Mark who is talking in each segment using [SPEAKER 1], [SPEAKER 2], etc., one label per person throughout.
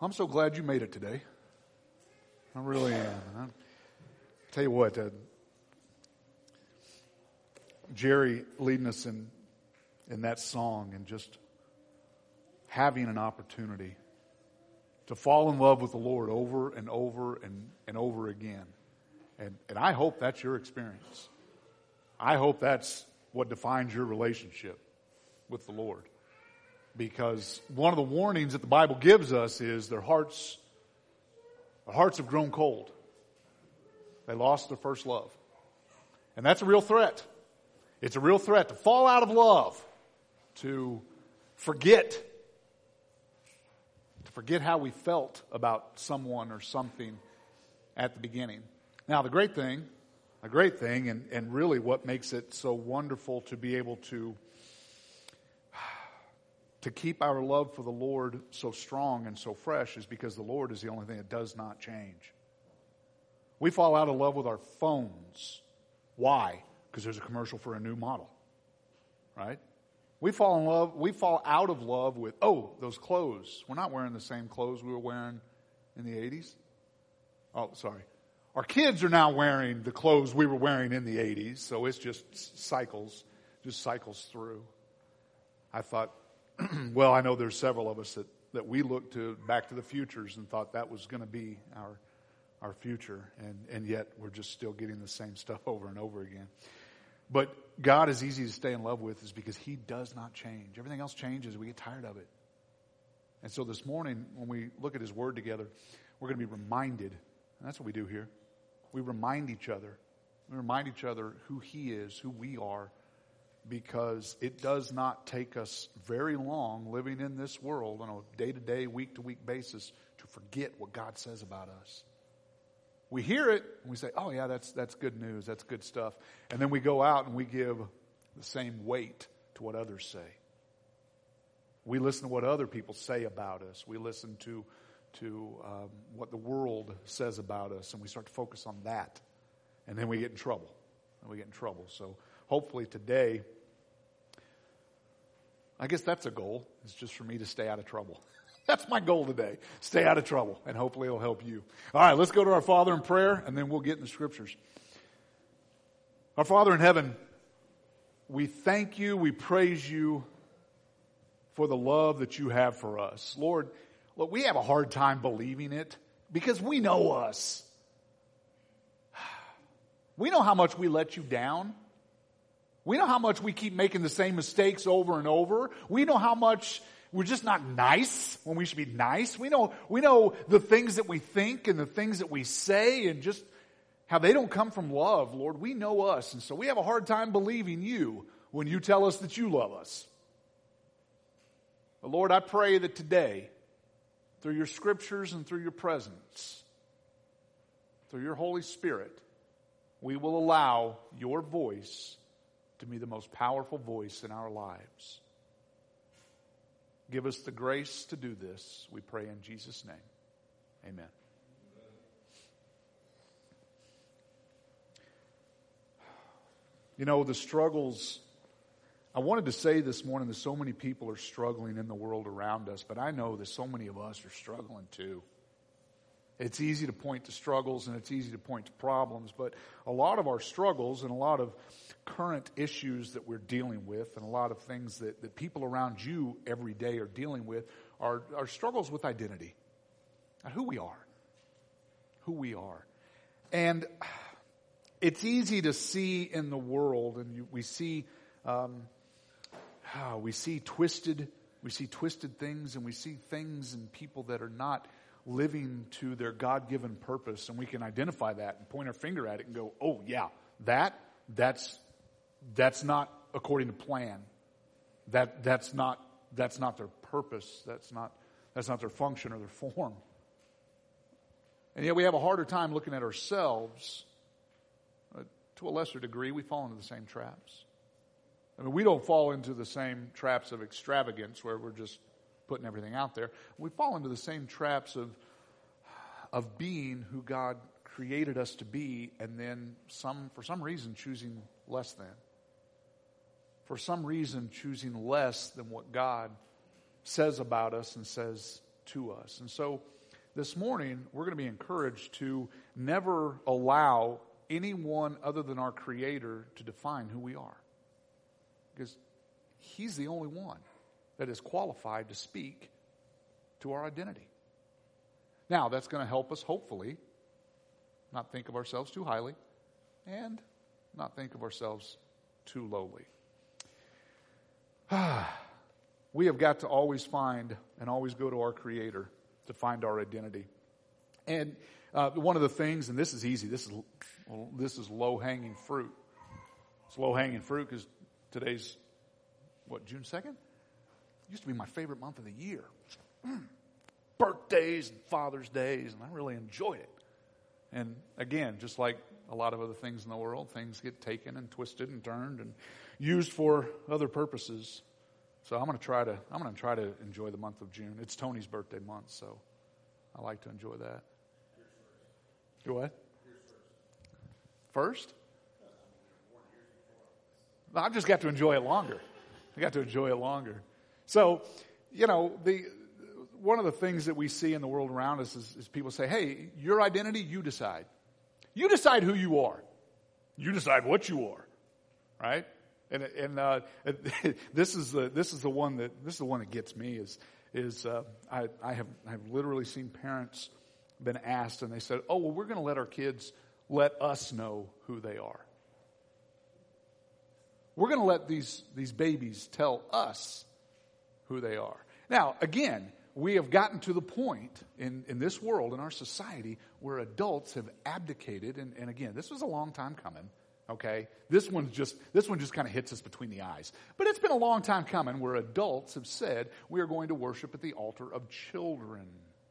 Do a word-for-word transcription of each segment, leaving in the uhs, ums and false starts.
[SPEAKER 1] I'm so glad you made it today. I really am. I tell you what, uh, Jerry leading us in in that song and just having an opportunity to fall in love with the Lord over and over and, and over again. And, and I hope that's your experience. I hope that's what defines your relationship with the Lord. Because one of the warnings that the Bible gives us is their hearts, their hearts have grown cold. They lost their first love. And that's a real threat. It's a real threat to fall out of love, to forget, to forget how we felt about someone or something at the beginning. Now, the great thing, a great thing, and, and really what makes it so wonderful to be able to to keep our love for the Lord so strong and so fresh is because the Lord is the only thing that does not change. We fall out of love with our phones. Why? Because there's a commercial for a new model, right? We fall in love, we fall out of love with, oh, those clothes. We're not wearing the same clothes we were wearing in the eighties. Oh, sorry. Our kids are now wearing the clothes we were wearing in the eighties, so it's just cycles, just cycles through. I thought, well, I know there's several of us that, that we looked to Back to the Futures and thought that was going to be our our future, and, and yet we're just still getting the same stuff over and over again. But God is easy to stay in love with is because He does not change. Everything else changes. We get tired of it. And so this morning, when we look at His Word together, we're going to be reminded, and that's what we do here. We remind each other. We remind each other who He is, who we are, because it does not take us very long living in this world on a day-to-day, week-to-week basis to forget what God says about us. We hear it and we say, oh yeah, that's that's good news, that's good stuff. And then we go out and we give the same weight to what others say. We listen to what other people say about us. We listen to, to um, what the world says about us, and we start to focus on that. And then we get in trouble. And we get in trouble. So hopefully today, I guess that's a goal, is just for me to stay out of trouble. That's my goal today. Stay out of trouble, and hopefully it'll help you. All right, let's go to our Father in prayer, and then we'll get in the Scriptures. Our Father in heaven, we thank you, we praise you for the love that you have for us. Lord, look, we have a hard time believing it because we know us. We know how much we let you down. We know how much we keep making the same mistakes over and over. We know how much we're just not nice when we should be nice. We know, we know the things that we think and the things that we say and just how they don't come from love, Lord. We know us, and so we have a hard time believing you when you tell us that you love us. But Lord, I pray that today, through your Scriptures and through your presence, through your Holy Spirit, we will allow your voice to be the most powerful voice in our lives. Give us the grace to do this, we pray in Jesus' name. Amen. You know, the struggles, I wanted to say this morning that so many people are struggling in the world around us, but I know that so many of us are struggling too. It's easy to point to struggles and it's easy to point to problems, but a lot of our struggles and a lot of current issues that we're dealing with and a lot of things that, that people around you every day are dealing with are, are struggles with identity. Who we are. Who we are. And it's easy to see in the world, and you, we see um, oh, we see twisted we see twisted things, and we see things and people that are not living to their God-given purpose, and we can identify that and point our finger at it and go, oh yeah, that, that's, that's not according to plan. That, that's not, that's not their purpose. That's not, that's not their function or their form. And yet we have a harder time looking at ourselves. Uh, to a lesser degree, we fall into the same traps. I mean, we don't fall into the same traps of extravagance where we're just putting everything out there. We fall into the same traps of of being who God created us to be, and then some for some reason choosing less than. For some reason choosing less than what God says about us and says to us. And so this morning, we're going to be encouraged to never allow anyone other than our Creator to define who we are. Because He's the only one that is qualified to speak to our identity. Now, that's going to help us, hopefully, not think of ourselves too highly and not think of ourselves too lowly. We have got to always find and always go to our Creator to find our identity. And uh, one of the things, and this is easy, this is well, this is low-hanging fruit. It's low-hanging fruit because today's, what, June second? Used to be my favorite month of the year. Birthdays and Father's Days, and I really enjoyed it. And again, just like a lot of other things in the world, things get taken and twisted and turned and used for other purposes. So I'm going to try to I'm going to try to enjoy the month of June. It's Tony's birthday month, so I like to enjoy that. Go ahead. First? No, I've just got to enjoy it longer. I got to enjoy it longer. So, you know, the one of the things that we see in the world around us is, is people say, hey, your identity, you decide. You decide who you are. You decide what you are, right? And and uh, this is the this is the one that this is the one that gets me is is uh, I I have I have literally seen parents been asked and they said, oh well, we're going to let our kids let us know who they are. We're going to let these these babies tell us who they are. Now again, we have gotten to the point in, in this world, in our society, where adults have abdicated, and, and again, this was a long time coming, okay? This one just this one just kind of hits us between the eyes. But it's been a long time coming where adults have said, we are going to worship at the altar of children.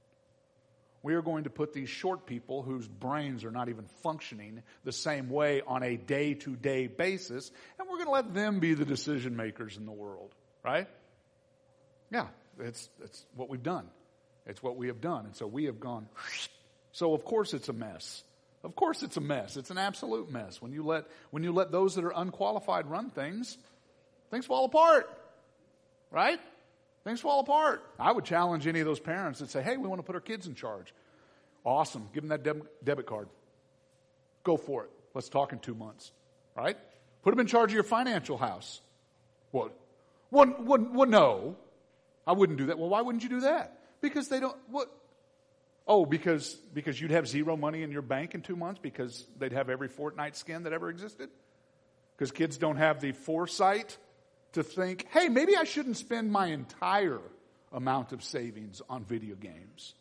[SPEAKER 1] We are going to put these short people whose brains are not even functioning the same way on a day-to-day basis, and we're going to let them be the decision makers in the world, right? Yeah. It's, it's what we've done. It's what we have done. And so we have gone, so of course it's a mess. Of course it's a mess. It's an absolute mess. When you let, when you let those that are unqualified run things, things fall apart. Right? Things fall apart. I would challenge any of those parents that say, hey, we want to put our kids in charge. Awesome. Give them that deb- debit card. Go for it. Let's talk in two months. Right? Put them in charge of your financial house. What? Well, well, well, no. I wouldn't do that. Well, why wouldn't you do that? Because they don't, what? Oh, because because you'd have zero money in your bank in two months because they'd have every Fortnite skin that ever existed? Because kids don't have the foresight to think, hey, maybe I shouldn't spend my entire amount of savings on video games.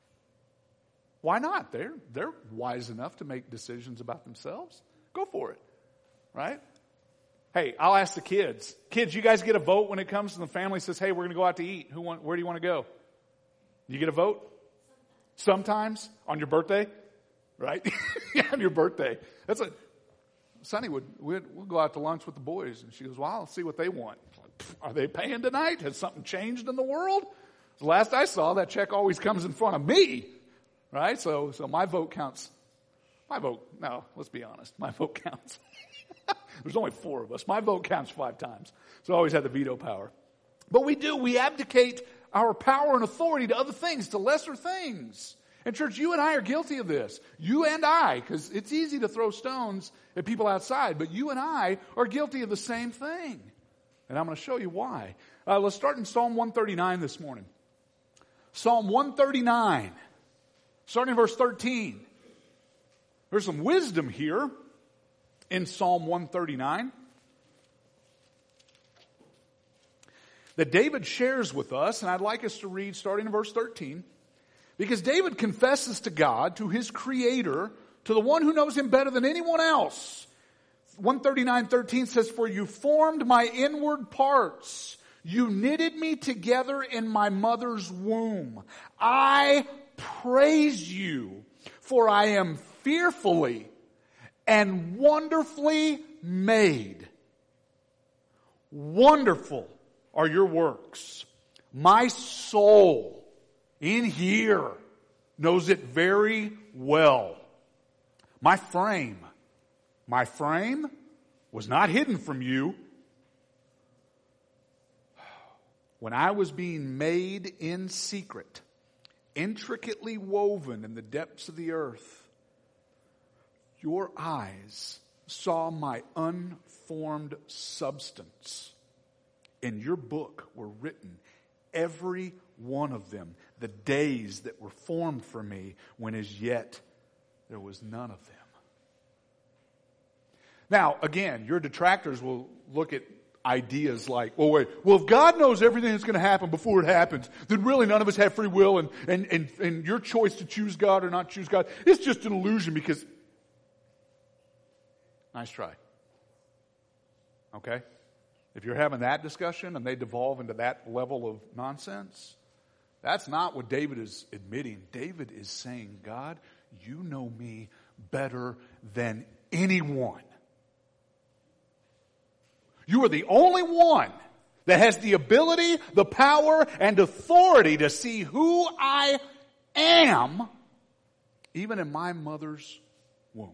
[SPEAKER 1] Why not? They're, they're wise enough to make decisions about themselves. Go for it, right? Hey, I'll ask the kids. Kids, you guys get a vote when it comes to the family says, hey, we're going to go out to eat. Who want, where do you want to go? You get a vote? Sometimes. On your birthday? Right? Yeah, on your birthday. That's a, Sonny would, we'd, we'll go out to lunch with the boys. And she goes, well, I'll see what they want. Are they paying tonight? Has something changed in the world? The last I saw, that check always comes in front of me. Right? So, so my vote counts. My vote, no, let's be honest. My vote counts. There's only four of us. My vote counts five times. So I always had the veto power. But we do. We abdicate our power and authority to other things, to lesser things. And church, you and I are guilty of this. You and I, because it's easy to throw stones at people outside, but you and I are guilty of the same thing. And I'm going to show you why. Uh, let's start in Psalm one thirty-nine this morning. Psalm one thirty-nine, starting in verse thirteen. There's some wisdom here in Psalm one thirty-nine that David shares with us, and I'd like us to read starting in verse thirteen, because David confesses to God, to his Creator, to the one who knows him better than anyone else. one thirty-nine thirteen says, for you formed my inward parts. You knitted me together in my mother's womb. I praise you, for I am fearfully and wonderfully made. Wonderful are your works. My soul in here knows it very well. My frame, my frame was not hidden from you when I was being made in secret intricately woven in the depths of the earth. Your eyes saw my unformed substance. In your book were written, every one of them, the days that were formed for me, when as yet there was none of them. Now, again, your detractors will look at ideas like, well, wait, well, if God knows everything that's going to happen before it happens, then really none of us have free will, and, and, and, and your choice to choose God or not choose God, it's just an illusion because... Nice try. Okay? If you're having that discussion and they devolve into that level of nonsense, that's not what David is admitting. David is saying, God, you know me better than anyone. You are the only one that has the ability, the power, and authority to see who I am, even in my mother's womb.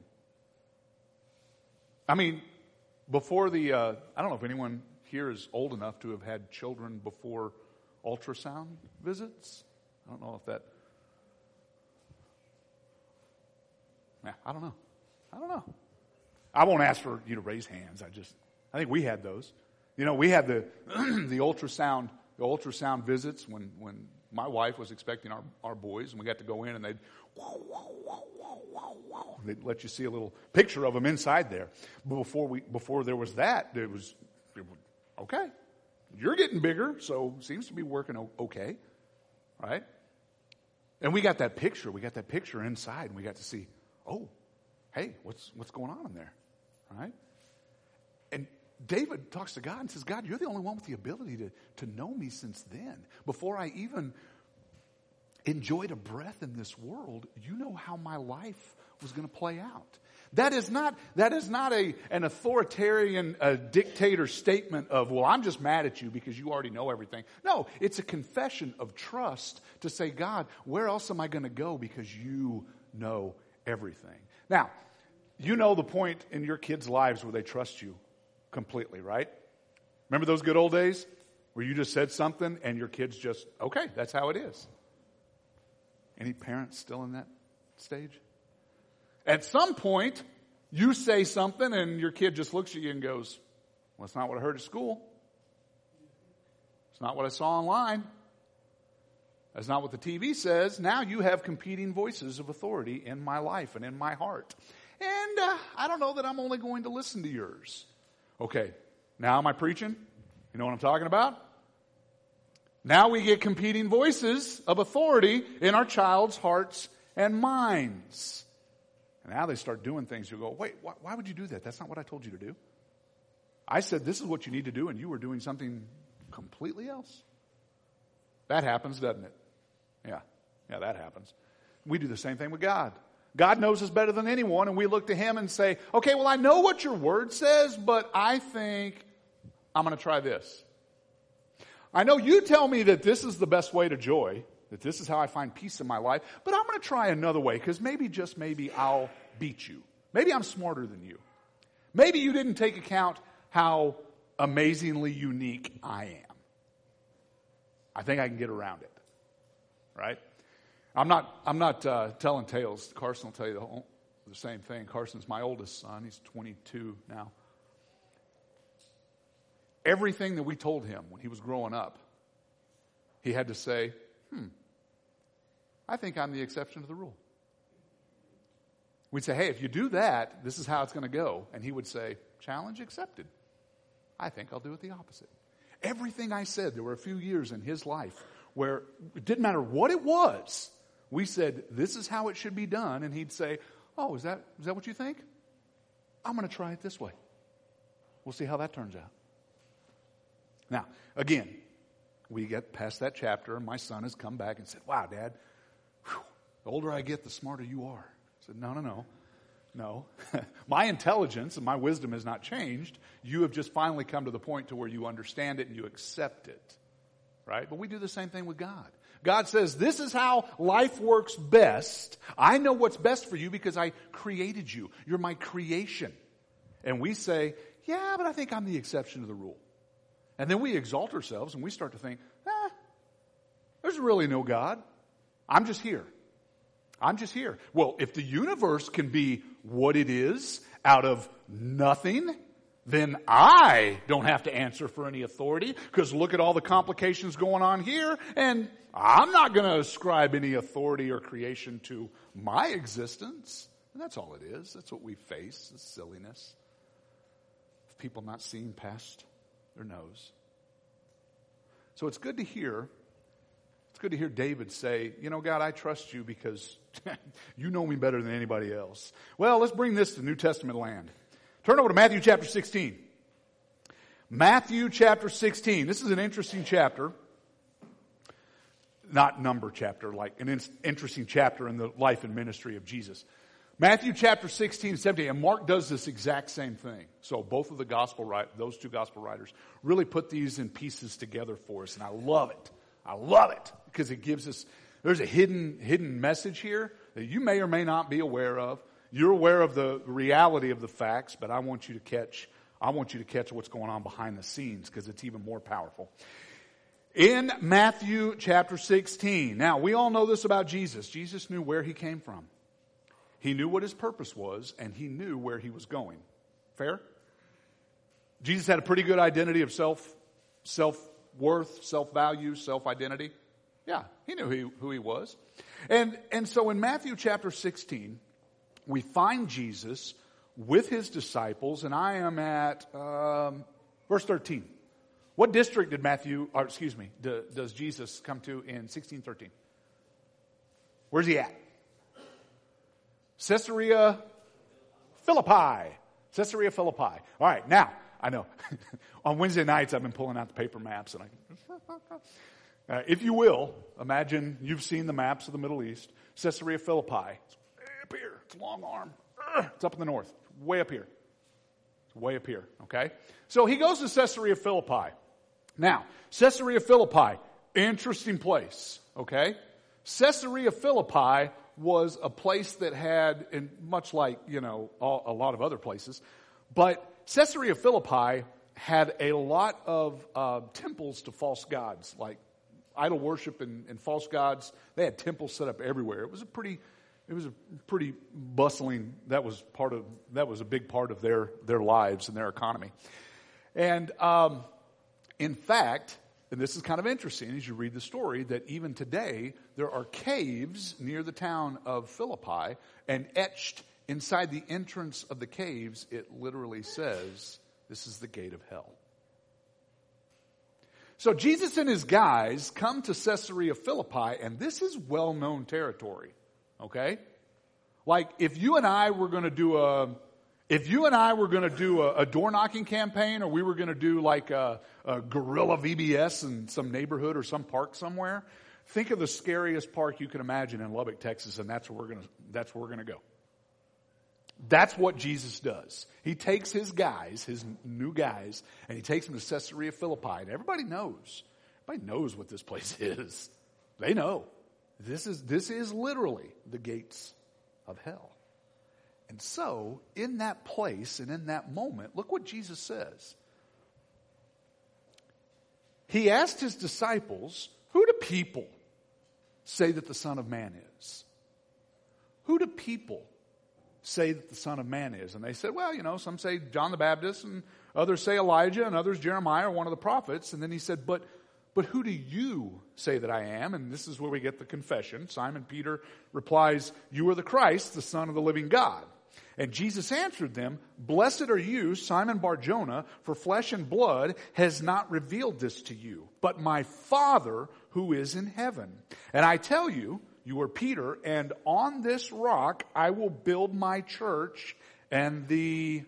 [SPEAKER 1] I mean, before the, uh, I don't know if anyone here is old enough to have had children before ultrasound visits. I don't know if that, yeah, I don't know. I don't know. I won't ask for you to raise hands. I just, I think we had those. You know, we had the the ultrasound the ultrasound visits when, when my wife was expecting our, our boys, and we got to go in and they'd whoa, whoa, whoa, whoa, whoa, whoa. They'd let you see a little picture of them inside there. But before we before there was that, there was, it was okay. You're getting bigger, so it seems to be working okay, right? And we got that picture. We got that picture inside, and we got to see, oh, hey, what's what's going on in there, right? And David talks to God and says, God, you're the only one with the ability to, to know me since then. Before I even enjoyed a breath in this world, you know how my life was going to play out. That is not, that is not a, an authoritarian a dictator statement of, well, I'm just mad at you because you already know everything. No, it's a confession of trust to say, God, where else am I going to go because you know everything. Now, you know the point in your kids' lives where they trust you completely, right? Remember those good old days where you just said something and your kids just, okay, that's how it is. Any parents still in that stage? At some point, you say something and your kid just looks at you and goes, well, it's not what I heard at school. It's not what I saw online. That's not what the T V says. Now you have competing voices of authority in my life and in my heart. And uh, I don't know that I'm only going to listen to yours. Okay, now am I preaching? You know what I'm talking about? Now we get competing voices of authority in our child's hearts and minds. And now they start doing things. You go, wait, why, why would you do that? That's not what I told you to do. I said this is what you need to do, and you were doing something completely else. That happens, doesn't it? Yeah, yeah, that happens. We do the same thing with God. God knows us better than anyone, and we look to Him and say, okay, well, I know what your word says, but I think I'm going to try this. I know you tell me that this is the best way to joy, that this is how I find peace in my life, but I'm going to try another way, because maybe, just maybe, I'll beat you. Maybe I'm smarter than you. Maybe you didn't take account how amazingly unique I am. I think I can get around it, right? I'm not. I'm not uh, telling tales. Carson will tell you the, whole, the same thing. Carson's my oldest son. He's twenty-two now. Everything that we told him when he was growing up, he had to say, "Hmm, I think I'm the exception to the rule." We'd say, "Hey, if you do that, this is how it's going to go," and he would say, "Challenge accepted. I think I'll do it the opposite." Everything I said, there were a few years in his life where it didn't matter what it was. We said, this is how it should be done. And he'd say, oh, is that is that what you think? I'm going to try it this way. We'll see how that turns out. Now, again, we get past that chapter, and my son has come back and said, wow, Dad, whew, the older I get, the smarter you are. I said, no, no, no. No. My intelligence and my wisdom has not changed. You have just finally come to the point to where you understand it and you accept it. Right? But we do the same thing with God. God says, this is how life works best. I know what's best for you because I created you. You're my creation. And we say, yeah, but I think I'm the exception to the rule. And then we exalt ourselves and we start to think, eh, there's really no God. I'm just here. I'm just here. Well, if the universe can be what it is out of nothing, then I don't have to answer for any authority, because look at all the complications going on here, and I'm not going to ascribe any authority or creation to my existence. And that's all it is. That's what we face, is silliness. Of people not seeing past their nose. So it's good to hear, it's good to hear David say, you know, God, I trust you because you know me better than anybody else. Well, let's bring this to New Testament land. Turn over to Matthew chapter sixteen. Matthew chapter sixteen. This is an interesting chapter. Not number chapter, like an in- interesting chapter in the life and ministry of Jesus. Matthew chapter sixteen, seventeen, and Mark does this exact same thing. So both of the gospel writers, those two gospel writers, really put these in pieces together for us, and I love it. I love it because it gives us, there's a hidden, hidden message here that you may or may not be aware of. You're aware of the reality of the facts, but I want you to catch, I want you to catch what's going on behind the scenes, because it's even more powerful. In Matthew chapter sixteen, now we all know this about Jesus. Jesus knew where he came from. He knew what his purpose was, and he knew where he was going. Fair? Jesus had a pretty good identity of self, self-worth, self-value, self-identity. Yeah, he knew who he, who he was. And, and so in Matthew chapter sixteen, we find Jesus with his disciples, and I am at um, verse thirteen. What district did Matthew, or excuse me, do, does Jesus come to in sixteen thirteen? Where's he at? Caesarea Philippi. Caesarea Philippi. All right, now, I know, on Wednesday nights I've been pulling out the paper maps, and I, uh, if you will, imagine you've seen the maps of the Middle East. Caesarea Philippi. It's up here. It's a long arm. It's up in the north. Way up here. It's way up here, okay? So he goes to Caesarea Philippi. Now, Caesarea Philippi, interesting place, okay? Caesarea Philippi was a place that had, and much like, you know, all, a lot of other places, but Caesarea Philippi had a lot of uh, temples to false gods, like idol worship and, and false gods. They had temples set up everywhere. It was a pretty, it was a pretty bustling. That was part of that was a big part of their their lives and their economy. And um, in fact, and this is kind of interesting as you read the story, that even today there are caves near the town of Philippi, and etched inside the entrance of the caves, it literally says, "This is the gate of hell." So Jesus and his guys come to Caesarea Philippi, and this is well-known territory, okay? Like, if you and I were going to do a, if you and I were going to do a, a door-knocking campaign, or we were going to do like a, a guerrilla V B S in some neighborhood or some park somewhere, think of the scariest park you can imagine in Lubbock, Texas, and that's where we're going to, that's where we're going to go. That's what Jesus does. He takes his guys, his new guys, and he takes them to Caesarea Philippi. And everybody knows. Everybody knows what this place is. They know. This is, this is literally the gates of hell. And so, in that place and in that moment, look what Jesus says. He asked his disciples, "Who do people say that the Son of Man is?" Who do people say that the Son of Man is? And they said, well, you know, some say John the Baptist, and others say Elijah, and others Jeremiah, or one of the prophets. And then he said, but but who do you say that I am? And this is where we get the confession. Simon Peter replies, "You are the Christ, the Son of the living God." And Jesus answered them, "Blessed are you, Simon Bar-Jonah, for flesh and blood has not revealed this to you, but my Father who is in heaven. And I tell you, you are Peter, and on this rock I will build my church, and the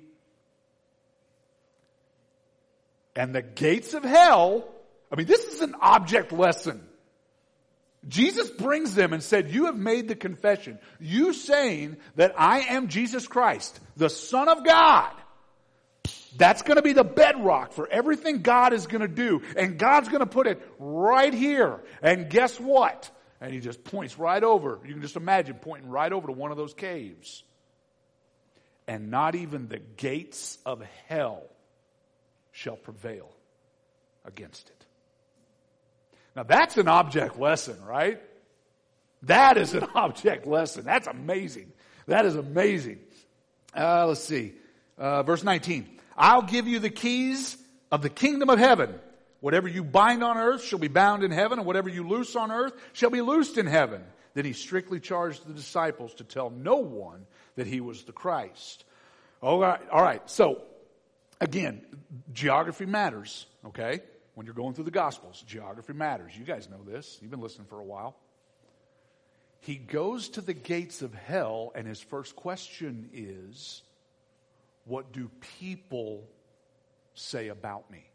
[SPEAKER 1] and the gates of hell." I mean, this is an object lesson. Jesus brings them and said, you have made the confession. You saying that I am Jesus Christ, the Son of God. That's going to be the bedrock for everything God is going to do. And God's going to put it right here. And guess what? And he just points right over. You can just imagine pointing right over to one of those caves. And not even the gates of hell shall prevail against it. Now that's an object lesson, right? That is an object lesson. That's amazing. That is amazing. Uh, let's see. Uh, verse nineteen. I'll give you the keys of the kingdom of heaven. Whatever you bind on earth shall be bound in heaven, and whatever you loose on earth shall be loosed in heaven. Then he strictly charged the disciples to tell no one that he was the Christ. All right. All right. So, again, geography matters, okay? When you're going through the Gospels, geography matters. You guys know this. You've been listening for a while. He goes to the gates of hell, and his first question is, what do people say about me?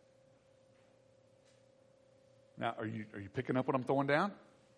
[SPEAKER 1] Now, are you, are you picking up what I'm throwing down?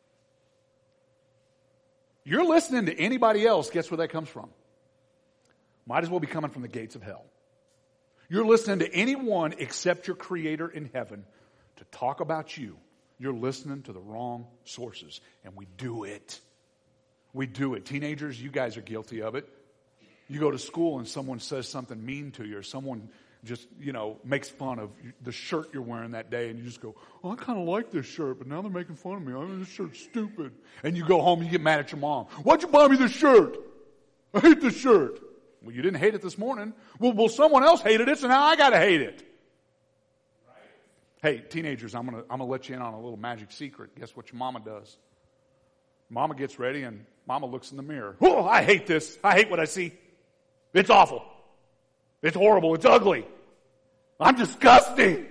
[SPEAKER 1] You're listening to anybody else, guess where that comes from? Might as well be coming from the gates of hell. You're listening to anyone except your Creator in heaven to talk about you. You're listening to the wrong sources. And we do it. We do it. Teenagers, you guys are guilty of it. You go to school and someone says something mean to you, or someone just, you know, makes fun of the shirt you're wearing that day, and you just go, oh, I kind of like this shirt, but now they're making fun of me. I mean, this shirt's stupid. And you go home and you get mad at your mom. Why'd you buy me this shirt? I hate this shirt. Well, you didn't hate it this morning. Well, well, someone else hated it, so now I gotta hate it. Right. Hey, teenagers, I'm gonna I'm gonna let you in on a little magic secret. Guess what your mama does? Mama gets ready and mama looks in the mirror. Oh, I hate this. I hate what I see. It's awful. It's horrible. It's ugly. I'm disgusting.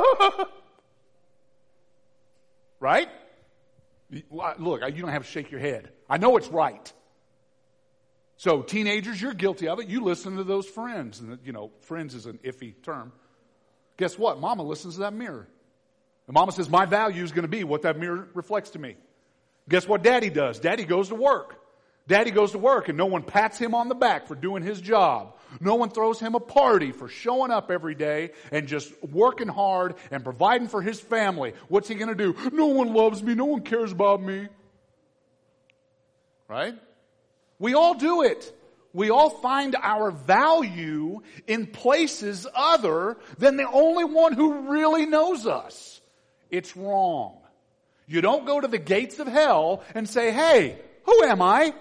[SPEAKER 1] Right? Look, you don't have to shake your head. I know it's right. So teenagers, you're guilty of it. You listen to those friends. And, you know, friends is an iffy term. Guess what? Mama listens to that mirror. And mama says, my value is going to be what that mirror reflects to me. Guess what daddy does? Daddy goes to work. Daddy goes to work and no one pats him on the back for doing his job. No one throws him a party for showing up every day and just working hard and providing for his family. What's he going to do? No one loves me. No one cares about me. Right? We all do it. We all find our value in places other than the only one who really knows us. It's wrong. You don't go to the gates of hell and say, hey, who am I?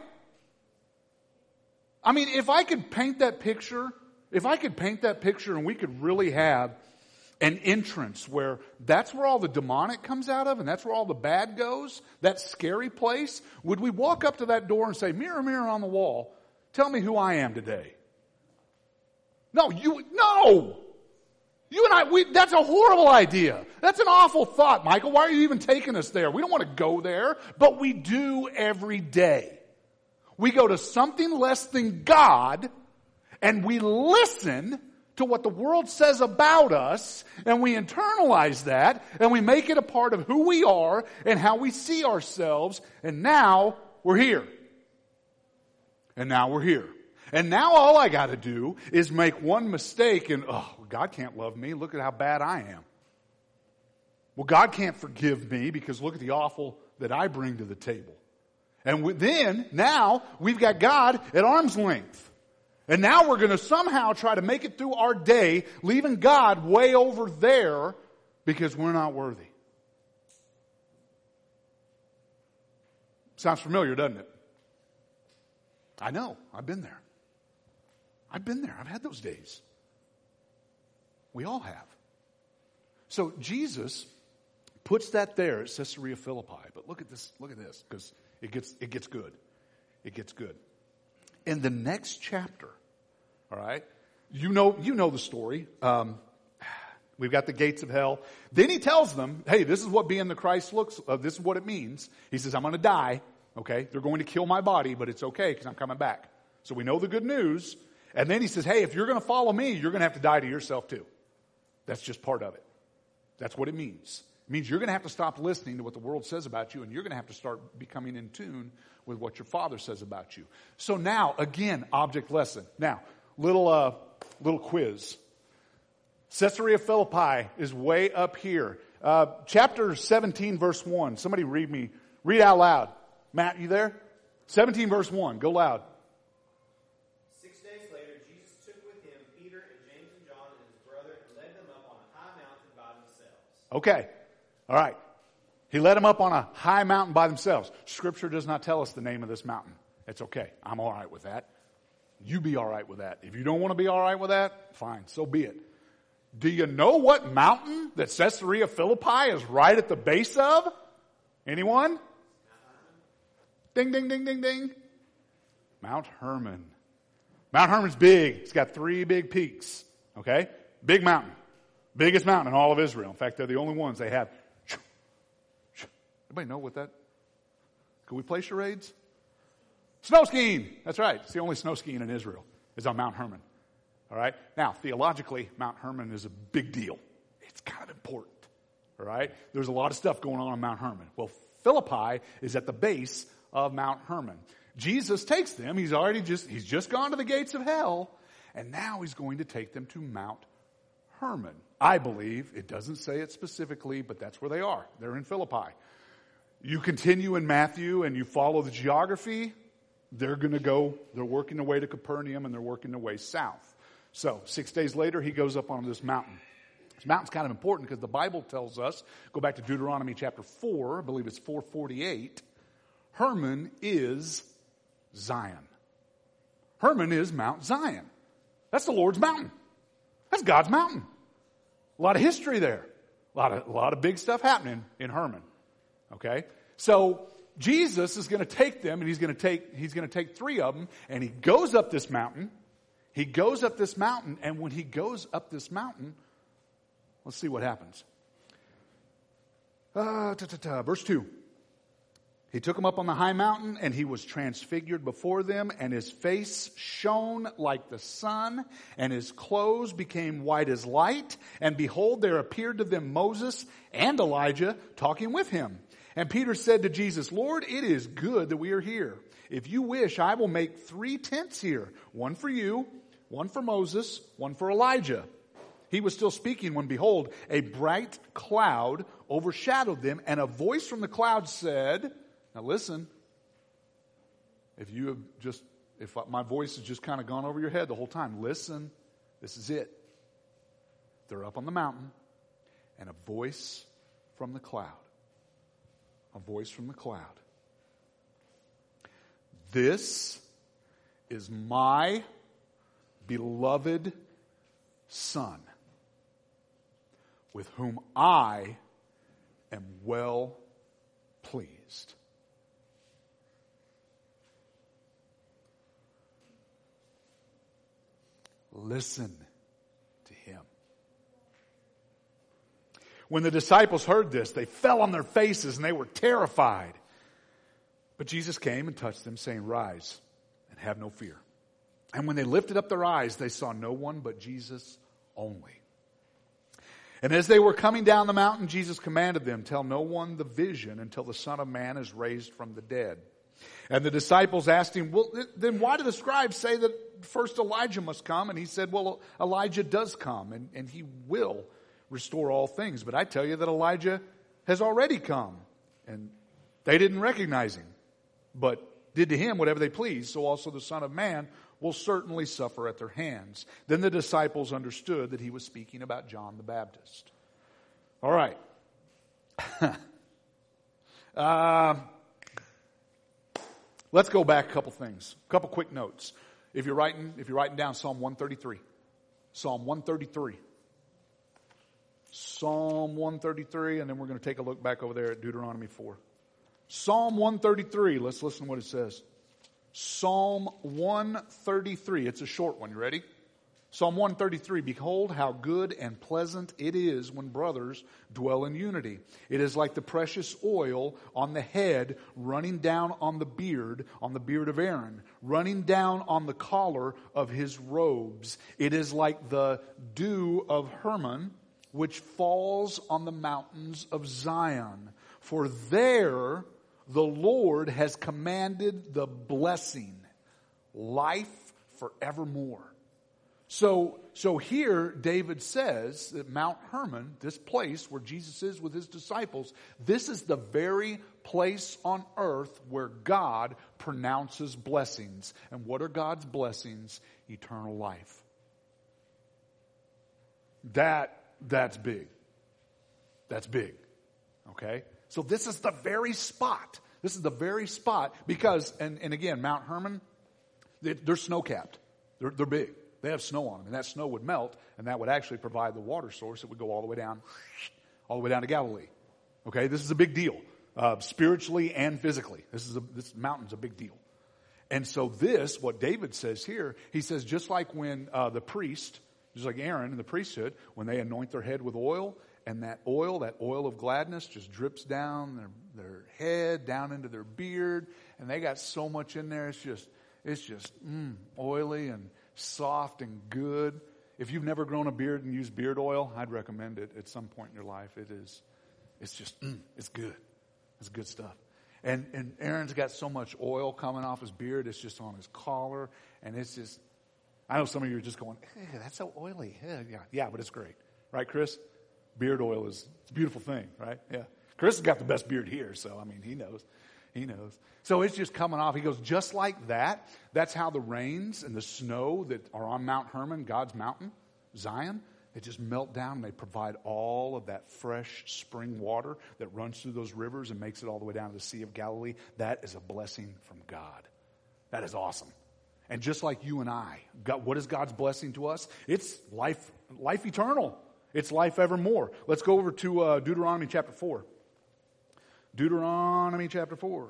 [SPEAKER 1] I mean, if I could paint that picture, if I could paint that picture and we could really have an entrance where that's where all the demonic comes out of and that's where all the bad goes, that scary place, would we walk up to that door and say, mirror, mirror on the wall, tell me who I am today? No, you, no! You and I, we, that's a horrible idea. That's an awful thought, Michael. Why are you even taking us there? We don't want to go there, but we do every day. We go to something less than God, and we listen to what the world says about us, and we internalize that, and we make it a part of who we are and how we see ourselves, and now we're here. And now we're here. And now all I got to do is make one mistake and, oh, God can't love me. Look at how bad I am. Well, God can't forgive me because look at the awful that I bring to the table. And we, then, now, we've got God at arm's length. And now we're going to somehow try to make it through our day, leaving God way over there because we're not worthy. Sounds familiar, doesn't it? I know. I've been there. I've been there. I've had those days. We all have. So Jesus puts that there at Caesarea Philippi. But look at this. Look at this, because it gets it gets good. It gets good. In the next chapter, all right, you know you know the story. Um, we've got the gates of hell. Then he tells them, "Hey, this is what being the Christ looks. Uh, this is what it means." He says, "I'm going to die. Okay, they're going to kill my body, but it's okay because I'm coming back." So we know the good news. And then he says, "Hey, if you're going to follow me, you're going to have to die to yourself too." That's just part of it. That's what it means. It means you're going to have to stop listening to what the world says about you, and you're going to have to start becoming in tune with what your Father says about you. So now, again, object lesson. Now, little uh, little quiz. Caesarea Philippi is way up here. Uh, chapter seventeen, verse one. Somebody read me. Read out loud. Matt, you there? seventeen, verse one. Go loud.
[SPEAKER 2] Six days later, Jesus took with him Peter and James and John and his brother and led them up on a high mountain by themselves.
[SPEAKER 1] Okay. All right. He led them up on a high mountain by themselves. Scripture does not tell us the name of this mountain. It's okay. I'm all right with that. You be all right with that. If you don't want to be all right with that, fine, so be it. Do you know what mountain that Caesarea Philippi is right at the base of? Anyone? Ding, ding, ding, ding, ding. Mount Hermon. Mount Hermon's big. It's got three big peaks. Okay? Big mountain. Biggest mountain in all of Israel. In fact, they're the only ones they have. Everybody know what that? Can we play charades? Snow skiing. That's right. It's the only snow skiing in Israel is on Mount Hermon. All right? Now, theologically, Mount Hermon is a big deal. It's kind of important. All right? There's a lot of stuff going on on Mount Hermon. Well, Philippi is at the base of Mount Hermon. Jesus takes them. He's already just, he's just gone to the gates of hell. And now he's going to take them to Mount Hermon. I believe, it doesn't say it specifically, but that's where they are. They're in Philippi. You continue in Matthew and you follow the geography, they're going to go, they're working their way to Capernaum and they're working their way south. So six days later, he goes up on this mountain. This mountain's kind of important because the Bible tells us, go back to Deuteronomy chapter four, I believe it's four forty-eight, Hermon is Zion. Hermon is Mount Zion. That's the Lord's mountain. That's God's mountain. A lot of history there. A lot of, a lot of big stuff happening in Hermon. Okay? So Jesus is going to take them and he's going to take, he's going to take three of them and he goes up this mountain. He goes up this mountain and when he goes up this mountain, let's see what happens. Uh, ta, ta, ta, verse two. He took them up on the high mountain and he was transfigured before them and his face shone like the sun and his clothes became white as light. And behold, there appeared to them Moses and Elijah talking with him. And Peter said to Jesus, Lord, it is good that we are here. If you wish, I will make three tents here. One for you, one for Moses, one for Elijah. He was still speaking when, behold, a bright cloud overshadowed them. And a voice from the cloud said, now listen, if you have just, if my voice has just kind of gone over your head the whole time, listen, this is it. They're up on the mountain and a voice from the cloud. A voice from the cloud. This is my beloved Son, with whom I am well pleased. Listen to him. When the disciples heard this, they fell on their faces and they were terrified. But Jesus came and touched them, saying, Rise and have no fear. And when they lifted up their eyes, they saw no one but Jesus only. And as they were coming down the mountain, Jesus commanded them, Tell no one the vision until the Son of Man is raised from the dead. And the disciples asked him, Well, then why do the scribes say that first Elijah must come? And he said, Well, Elijah does come, and, and he will restore all things. But I tell you that Elijah has already come. And they didn't recognize him, but did to him whatever they pleased. So also the Son of Man will certainly suffer at their hands. Then the disciples understood that he was speaking about John the Baptist. All right. uh, let's go back a couple things. A couple quick notes. If you're writing, if you're writing down Psalm one thirty-three. Psalm one thirty-three. Psalm one thirty-three, and then we're going to take a look back over there at Deuteronomy four. Psalm one thirty-three, let's listen to what it says. Psalm one thirty-three, it's a short one, you ready? Psalm one thirty-three, Behold how good and pleasant it is when brothers dwell in unity. It is like the precious oil on the head running down on the beard, on the beard of Aaron, running down on the collar of his robes. It is like the dew of Hermon, which falls on the mountains of Zion. For there the Lord has commanded the blessing, life forevermore. So, so here David says that Mount Hermon, this place where Jesus is with his disciples, this is the very place on earth where God pronounces blessings. And what are God's blessings? Eternal life. That, that's big. That's big. Okay? So this is the very spot. This is the very spot because, and, and again, Mount Hermon, they, they're snow-capped. They're, they're big. They have snow on them, and that snow would melt, and that would actually provide the water source that would go all the way down, all the way down to Galilee. Okay, this is a big deal, uh, spiritually and physically. This is a, this mountain's a big deal. And so this, what David says here, he says just like when uh, the priest, just like Aaron in the priesthood, when they anoint their head with oil, and that oil, that oil of gladness just drips down their, their head, down into their beard, and they got so much in there, it's just, it's just mm, oily and soft and good. If you've never grown a beard and used beard oil, I'd recommend it at some point in your life. It is, it's just, mm, it's good. It's good stuff. And and Aaron's got so much oil coming off his beard, it's just on his collar, and it's just, I know some of you are just going, hey, that's so oily. Yeah, yeah, yeah, but it's great. Right, Chris? Beard oil is it's a beautiful thing, right? Yeah. Chris has got the best beard here, so, I mean, he knows. He knows. So it's just coming off. He goes, just like that, that's how the rains and the snow that are on Mount Hermon, God's mountain, Zion, they just melt down and they provide all of that fresh spring water that runs through those rivers and makes it all the way down to the Sea of Galilee. That is a blessing from God. That is awesome. And just like you and I, God, what is God's blessing to us? It's life, life eternal. It's life evermore. Let's go over to uh, Deuteronomy chapter four. Deuteronomy chapter four.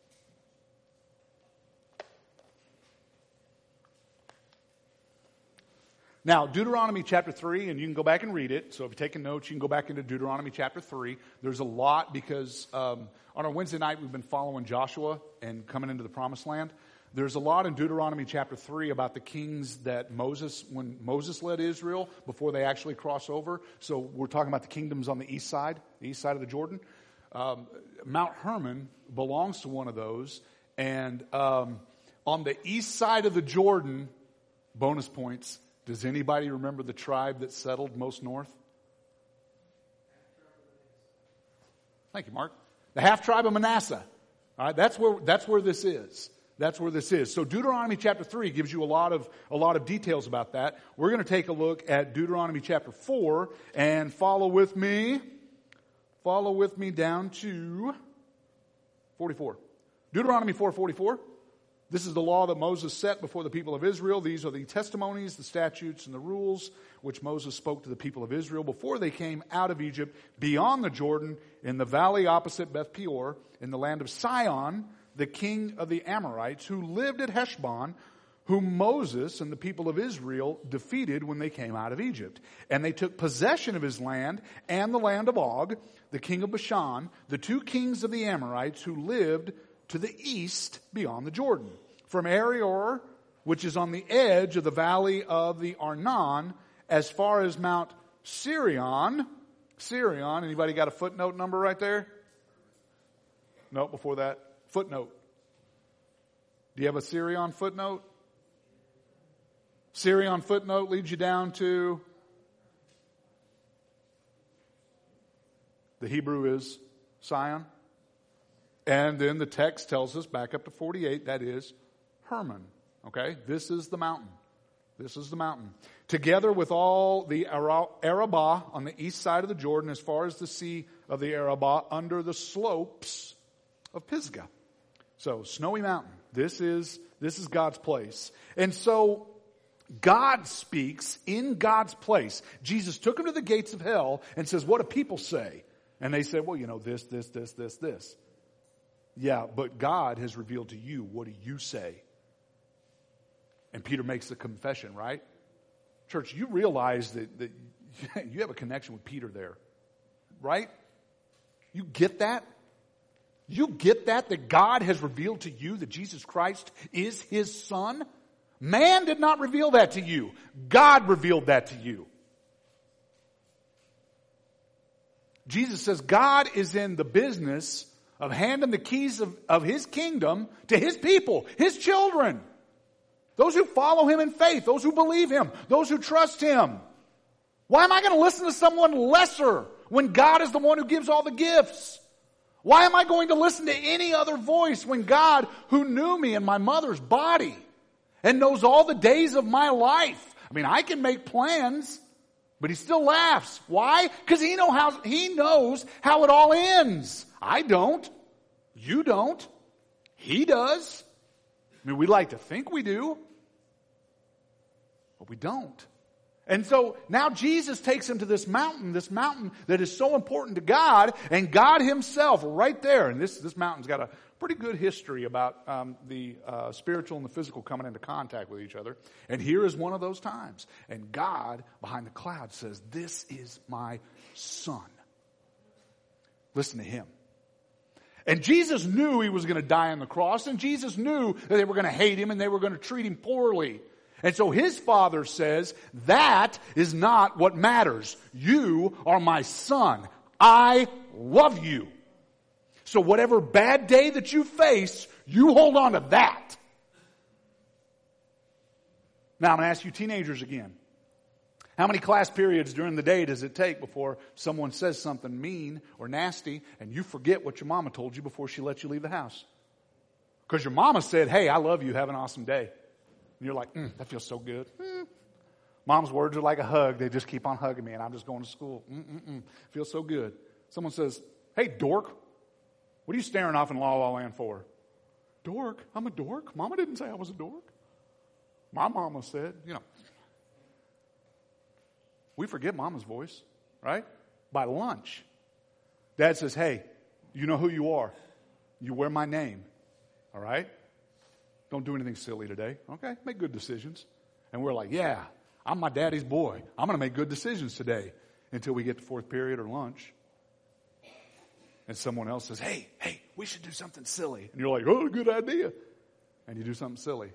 [SPEAKER 1] Now, Deuteronomy chapter three, and you can go back and read it. So if you're taking notes, you can go back into Deuteronomy chapter three. There's a lot because um, on our Wednesday night, we've been following Joshua and coming into the promised land. There's a lot in Deuteronomy chapter three about the kings that Moses, when Moses led Israel, before they actually cross over. So we're talking about the kingdoms on the east side, the east side of the Jordan. Um, Mount Hermon belongs to one of those. And um, on the east side of the Jordan, bonus points, does anybody remember the tribe that settled most north? Thank you, Mark. The half tribe of Manasseh. All right, that's where that's where this is. That's where this is. So Deuteronomy chapter three gives you a lot of a lot of details about that. We're going to take a look at Deuteronomy chapter four and follow with me. Follow with me down to forty-four. Deuteronomy four forty-four. This is the law that Moses set before the people of Israel. These are the testimonies, the statutes, and the rules which Moses spoke to the people of Israel before they came out of Egypt beyond the Jordan in the valley opposite Beth Peor in the land of Sihon, the king of the Amorites, who lived at Heshbon, whom Moses and the people of Israel defeated when they came out of Egypt. And they took possession of his land and the land of Og, the king of Bashan, the two kings of the Amorites who lived to the east beyond the Jordan. From Arior, which is on the edge of the valley of the Arnon, as far as Mount Sirion. Sirion, anybody got a footnote number right there? No, before that. Footnote. Do you have a Sirion footnote? Sirion footnote leads you down to, the Hebrew is Sion. And then the text tells us back up to forty-eight, that is Hermon. Okay, this is the mountain. This is the mountain. Together with all the Arabah on the east side of the Jordan, as far as the sea of the Arabah, under the slopes of Pisgah. So, snowy mountain. This is, this is God's place. And so, God speaks in God's place. Jesus took him to the gates of hell and says, what do people say? And they said, well, you know, this, this, this, this, this. Yeah, but God has revealed to you, what do you say? And Peter makes the confession, right? Church, you realize that, that you have a connection with Peter there, right? You get that? You get that? That God has revealed to you that Jesus Christ is his son? Man did not reveal that to you. God revealed that to you. Jesus says God is in the business of handing the keys of, of his kingdom to his people, his children. Those who follow him in faith, those who believe him, those who trust him. Why am I going to listen to someone lesser when God is the one who gives all the gifts? Why am I going to listen to any other voice when God, who knew me in my mother's body and knows all the days of my life? I mean, I can make plans, But he still laughs. Why? Because he know how he knows how it all ends. I don't. You don't. He does. I mean, we like to think we do, but we don't. And so now Jesus takes him to this mountain, this mountain that is so important to God, and God himself right there. And this, this mountain's got a pretty good history about um, the uh, spiritual and the physical coming into contact with each other. And here is one of those times. And God, behind the cloud, says, "This is my son. Listen to him." And Jesus knew he was going to die on the cross, and Jesus knew that they were going to hate him and they were going to treat him poorly. And so his father says, that is not what matters. You are my son. I love you. So whatever bad day that you face, you hold on to that. Now I'm going to ask you teenagers again. How many class periods during the day does it take before someone says something mean or nasty and you forget what your mama told you before she let you leave the house? Because your mama said, "Hey, I love you. Have an awesome day." And you're like, mm, that feels so good. Mm. Mom's words are like a hug. They just keep on hugging me and I'm just going to school. Mm-mm-mm. Feels so good. Someone says, "Hey, dork, what are you staring off in La La Land for?" "Dork? I'm a dork? Mama didn't say I was a dork. My mama said," you know. We forget mama's voice, right? By lunch. Dad says, "Hey, you know who you are. You wear my name. All right? Don't do anything silly today. Okay? Make good decisions." And we're like, "Yeah, I'm my daddy's boy. I'm going to make good decisions today," until we get to fourth period or lunch. And someone else says, hey, hey, we should do something silly. And you're like, "Oh, good idea." And you do something silly.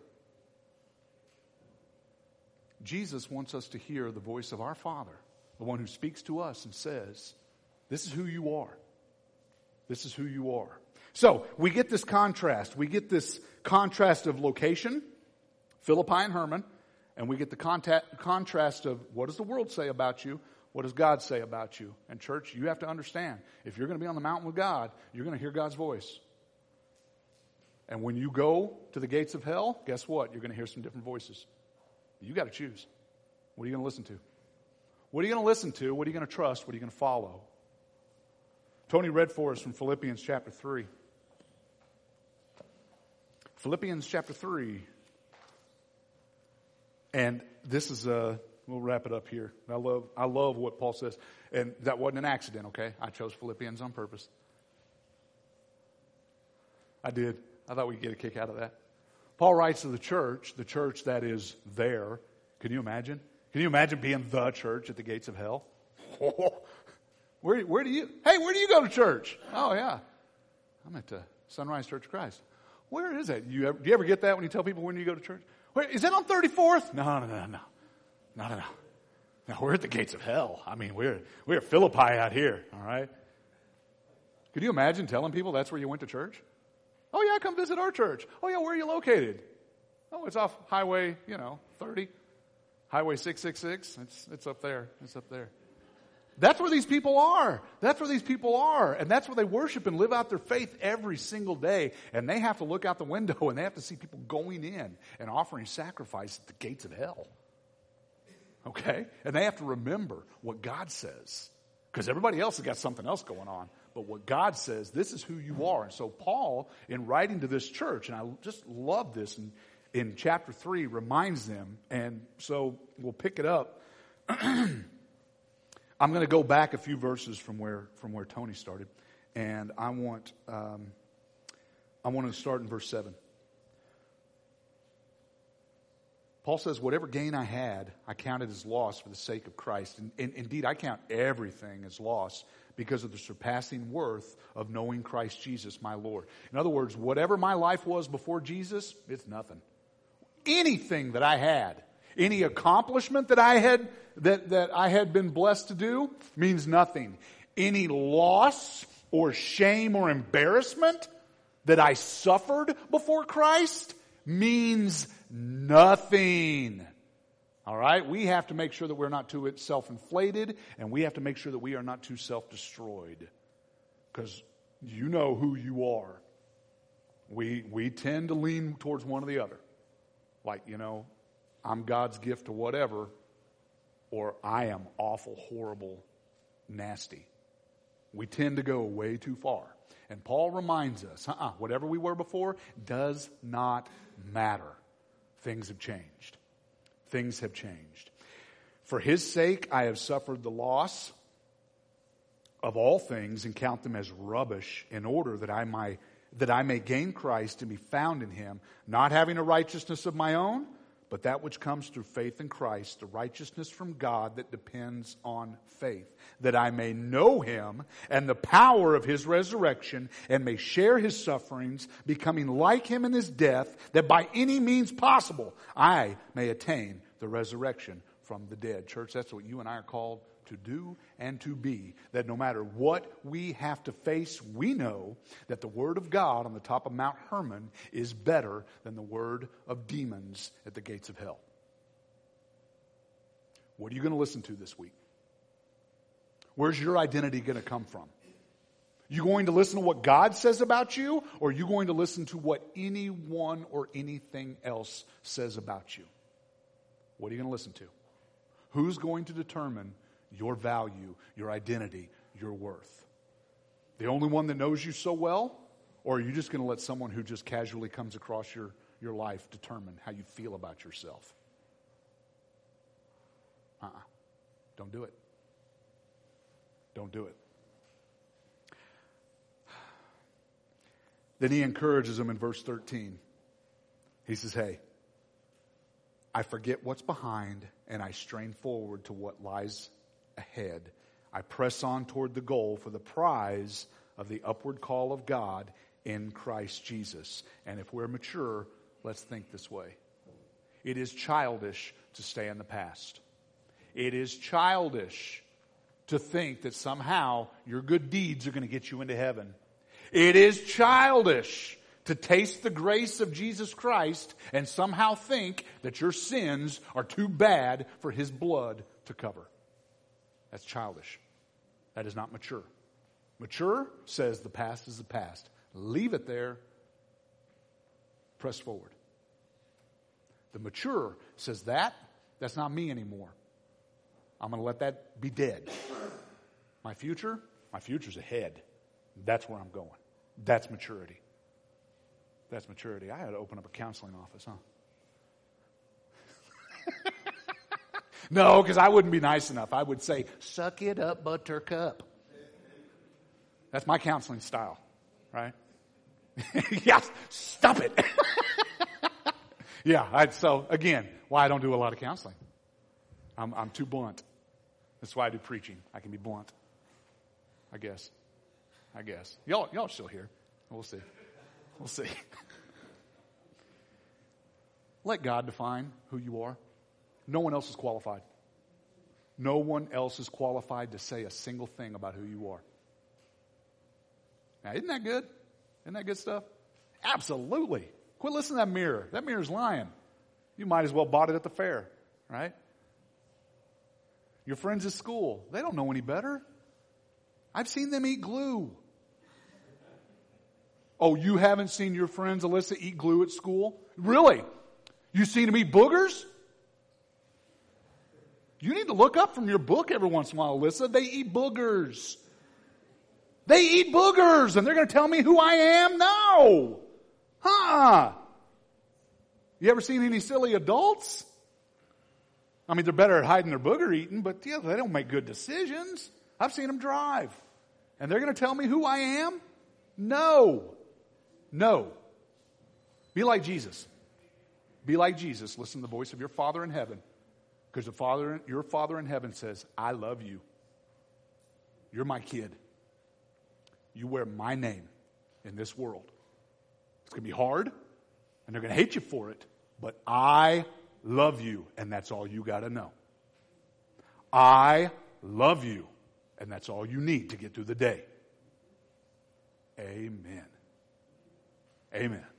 [SPEAKER 1] Jesus wants us to hear the voice of our Father, the one who speaks to us and says, "This is who you are. This is who you are." So we get this contrast. We get this contrast of location, Philippi and Hermon, and we get the contact, contrast of what does the world say about you? What does God say about you? And church, you have to understand, if you're going to be on the mountain with God, you're going to hear God's voice. And when you go to the gates of hell, guess what? You're going to hear some different voices. You got to choose. What are you going to listen to? What are you going to listen to? What are you going to trust? What are you going to follow? Tony read for us from Philippians chapter three. Philippians chapter three. And this is a, we'll wrap it up here. I love, I love what Paul says. And that wasn't an accident, okay? I chose Philippians on purpose. I did. I thought we'd get a kick out of that. Paul writes to the church, the church that is there. Can you imagine? Can you imagine being the church at the gates of hell? Where, where do you, hey, where do you go to church? Oh, yeah. I'm at uh, Sunrise Church of Christ. Where is that? You ever, do you ever get that when you tell people when you go to church? Where, is that on thirty-fourth? No, no, no, no. No, no, no. No, we're at the gates of hell. I mean, we're, we're Philippi out here, all right? Could you imagine telling people that's where you went to church? "Oh, yeah, come visit our church." "Oh, yeah, where are you located?" "Oh, it's off Highway, you know, thirty. Highway six six six. It's, it's up there. It's up there." That's where these people are. That's where these people are. And that's where they worship and live out their faith every single day. And they have to look out the window and they have to see people going in and offering sacrifice at the gates of hell. Okay? And they have to remember what God says. Because everybody else has got something else going on. But what God says, this is who you are. And so Paul, in writing to this church, and I just love this, in, in chapter three, reminds them. And so we'll pick it up. I'm going to go back a few verses from where from where Tony started. And I want, um, I want to start in verse seven. Paul says, "Whatever gain I had, I counted as loss for the sake of Christ. And, and indeed, I count everything as loss because of the surpassing worth of knowing Christ Jesus, my Lord." In other words, whatever my life was before Jesus, it's nothing. Anything that I had, any accomplishment that I had that, that I had been blessed to do means nothing. Any loss or shame or embarrassment that I suffered before Christ means nothing. All right? We have to make sure that we're not too self-inflated, and we have to make sure that we are not too self-destroyed. Because you know who you are. We we tend to lean towards one or the other. Like, you know, I'm God's gift to whatever. or I am awful, horrible, nasty. We tend to go way too far. And Paul reminds us, uh-uh, whatever we were before does not matter. Things have changed. Things have changed. For his sake, I have suffered the loss of all things and count them as rubbish in order that I might, that I may gain Christ and be found in him, not having a righteousness of my own, but that which comes through faith in Christ, the righteousness from God that depends on faith, that I may know him and the power of his resurrection and may share his sufferings, becoming like him in his death, that by any means possible I may attain the resurrection from the dead. Church, that's what you and I are called to do and to be. That no matter what we have to face, we know that the word of God on the top of Mount Hermon is better than the word of demons at the gates of hell. What are you going to listen to this week? Where's your identity going to come from? You going to listen to what God says about you, or are you going to listen to what anyone or anything else says about you? What are you going to listen to? Who's going to determine your value, your identity, your worth? The only one that knows you so well? Or are you just going to let someone who just casually comes across your, your life determine how you feel about yourself? Uh-uh. Don't do it. Don't do it. Then he encourages them in verse thirteen. He says, hey, I forget what's behind and I strain forward to what lies ahead. I press on toward the goal for the prize of the upward call of God in Christ Jesus. And if we're mature, let's think this way. It is childish to stay in the past. It is childish to think that somehow your good deeds are going to get you into heaven. It is childish to taste the grace of Jesus Christ and somehow think that your sins are too bad for his blood to cover. That's childish. That is not mature. Mature says the past is the past. Leave it there. Press forward. The mature says that, that's not me anymore. I'm going to let that be dead. My future, my future's ahead. That's where I'm going. That's maturity. That's maturity. I had to open up a counseling office, huh? No, because I wouldn't be nice enough. I would say, suck it up, buttercup. That's my counseling style, right? Yes, stop it. Yeah, I, so again, why I don't do a lot of counseling. I'm, I'm too blunt. That's why I do preaching. I can be blunt. I guess. I guess. Y'all, y'all still here. We'll see. We'll see. Let God define who you are. No one else is qualified. No one else is qualified to say a single thing about who you are. Now, isn't that good? Isn't that good stuff? Absolutely. Quit listening to that mirror. That mirror's lying. You might as well bought it at the fair, right? Your friends at school, they don't know any better. I've seen them eat glue. Oh, you haven't seen your friends, Alyssa, eat glue at school? Really? You seen them eat boogers? You need to look up from your book every once in a while, Alyssa. They eat boogers. They eat boogers, and they're going to tell me who I am? No. Huh. You ever seen any silly adults? I mean, they're better at hiding their booger eating, but yeah, they don't make good decisions. I've seen them drive. And they're going to tell me who I am? No. No. Be like Jesus. Be like Jesus. Listen to the voice of your Father in heaven. Because the Father, your Father in heaven says, I love you. You're my kid. You wear my name in this world. It's going to be hard, and they're going to hate you for it, but I love you, and that's all you got to know. I love you, and that's all you need to get through the day. Amen. Amen.